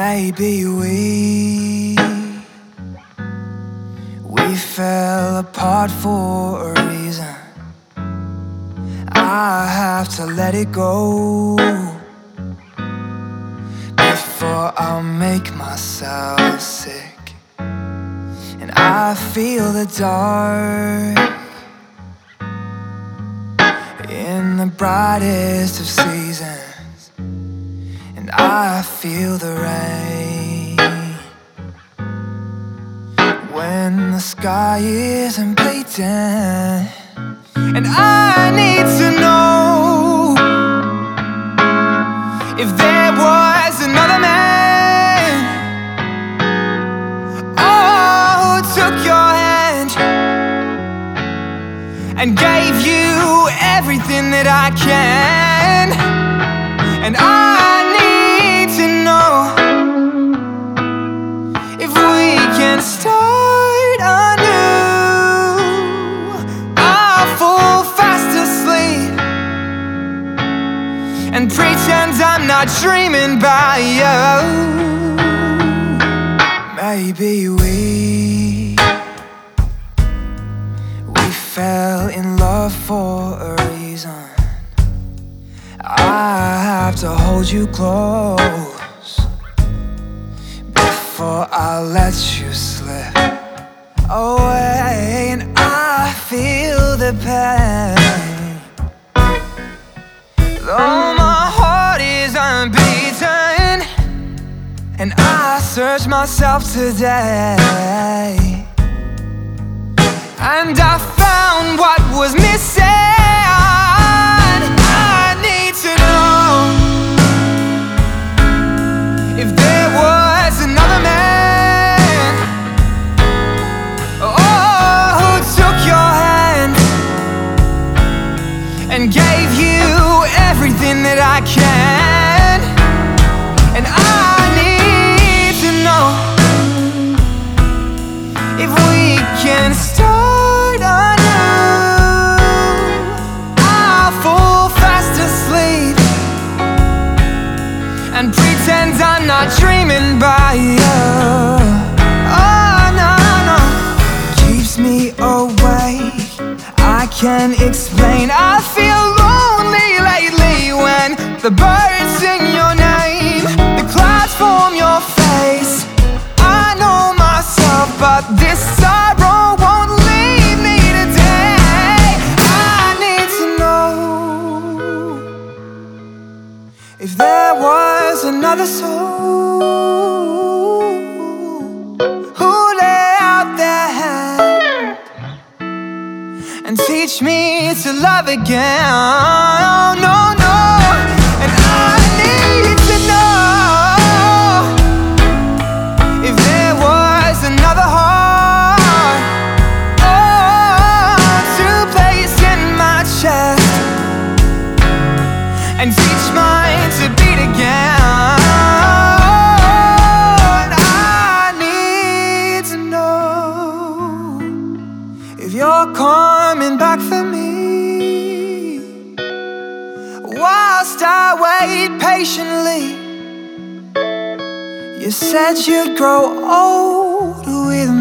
Maybe we fell apart for a reason. I have to let it go before I'll make myself sick. And I feel the dark in the brightest of seasons, and I feel the rain when the sky isn't bleeding. And I need to know if there was another man, oh, who took your hand and gave you everything that I can. And I need to know if we can start anew. I'll fall fast asleep and pretend I'm not dreaming by you. Maybe we fell in love for a reason. I have to hold you close before I let you slip away. And I feel the pain, though my heart is unbeaten. And I search myself today, and I found what was missing. I need to know if there was another man, oh, who took your hand and gave you everything that I can. And I need to know if we can start anew. I'll fall fast asleep and pretend I'm not dreaming by you. Oh, no, no, keeps me awake, I can't explain. I feel lonely lately when the birds sing your name, the clouds form your face. I know myself, but this sorrow won't leave me today. I need to know if there was another soul who lay out their hand and teach me to love again. Oh, no, no. And I need to know if there was another heart, oh, to place in my chest and teach mine to beat again. And I need to know if you're coming back for me whilst I wait patiently. You said you'd grow old with